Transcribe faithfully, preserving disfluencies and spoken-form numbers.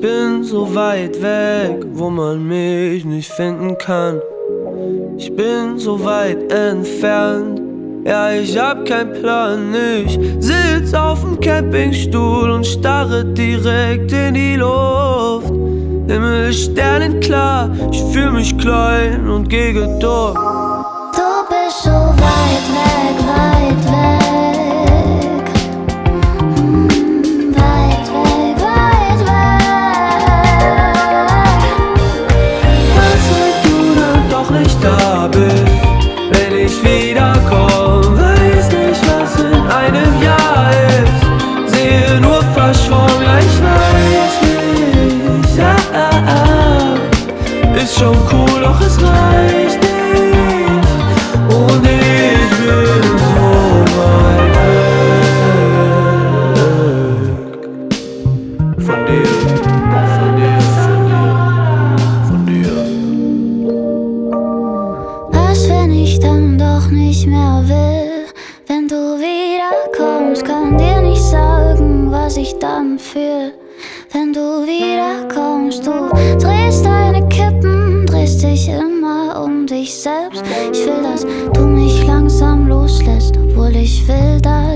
bin so weit weg, wo man mich nicht finden kann. Ich bin so weit entfernt, ja, ich hab keinen Plan. Ich sitz auf'm Campingstuhl und starre direkt in die Luft. Himmel ist sternenklar, ich fühl mich klein und geh gedurrt. Du bist so weit weg, weit weg. Hm, weit weg, weit weg. Was, wenn du dann doch nicht da bist, wenn ich wiederkomm? Weiß nicht, was in einem Jahr ist, sehe nur verschwommen, ja, ich weiß nicht, ja, ah, ah. Ist schon cool, doch es reicht nicht. Und ich bin so weit weg von dir, von dir, von dir, von dir. Was, wenn ich dann doch nicht mehr will? Wenn du wiederkommst, kann dir nicht sagen, was ich dann fühl. Wenn du wiederkommst, du drehst deine Kippen, drehst dich immer um dich selbst. Ich will, dass du mich langsam loslässt, obwohl ich will, dass